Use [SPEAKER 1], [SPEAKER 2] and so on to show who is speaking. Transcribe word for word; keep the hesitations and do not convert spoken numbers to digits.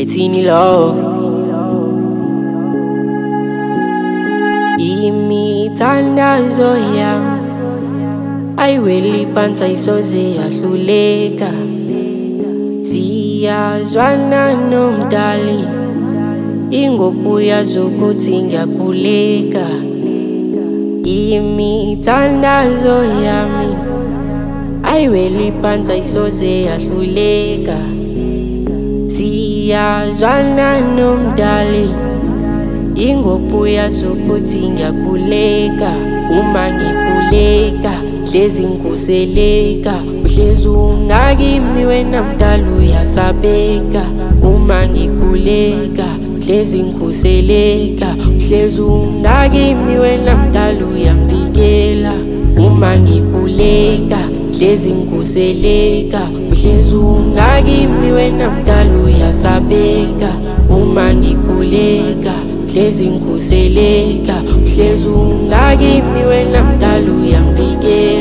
[SPEAKER 1] Bethini love imithandazo yami ayiweli phansi ayisoze yahluleka. Siyazwana nomdali ingophu yazi ukuthi ngiyakhuleka. Imithandazo yami ayiweli phansi ayisoze yahluleka. Siyazwana nomdali ingophu yazi ukuthi ngiyakhuleka. Uma ngikhuleka hlezi ngikhuseleka, uhlezi ungakimi wena mdala uyasabeka. Uma ngikhuleka hlezi ngikhuseleka, uhlezi ungakimi wena mdala uyamvikela. Uma ngikhuleka hlezi ngikhuseleka, uhlezi ungakimi wena mdala uyasabeka. Uma ngikhuleka hlezi ngikhuseleka, uhlezi ungakimi wena mdala uyamvikela.